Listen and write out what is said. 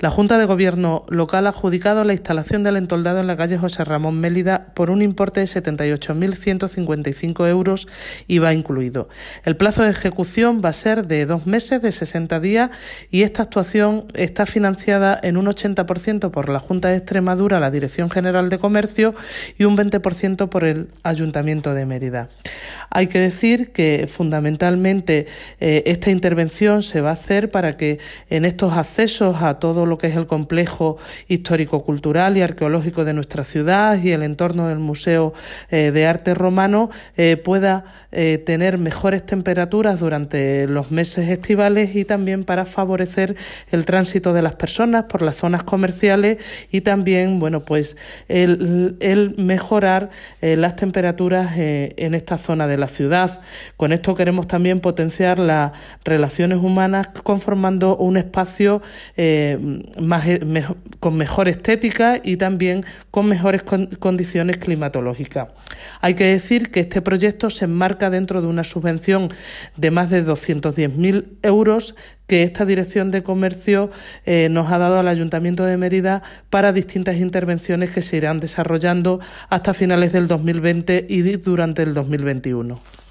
La Junta de Gobierno local ha adjudicado la instalación del entoldado en la calle José Ramón Mélida por un importe de 78.155 euros, IVA incluido. El plazo de ejecución va a ser de 2 meses, de 60 días, y esta actuación está financiada en un 80% por la Junta de Extremadura, la Dirección General de Comercio, y un 20% por el Ayuntamiento de Mérida. Hay que decir que fundamentalmente esta intervención se va a hacer para que en estos accesos a todo lo que es el complejo histórico-cultural y arqueológico de nuestra ciudad y el entorno del Museo de Arte Romano pueda tener mejores temperaturas durante los meses estivales, y también para favorecer el tránsito de las personas por las zonas comerciales, y también el mejorar las temperaturas en esta zona de la ciudad. Con esto queremos también potenciar las relaciones humanas, conformando un espacio con mejor estética y también con mejores condiciones climatológicas. Hay que decir que este proyecto se enmarca dentro de una subvención de más de 210.000 euros que esta Dirección de Comercio nos ha dado al Ayuntamiento de Mérida para distintas intervenciones que se irán desarrollando hasta finales del 2020 y durante el 2021.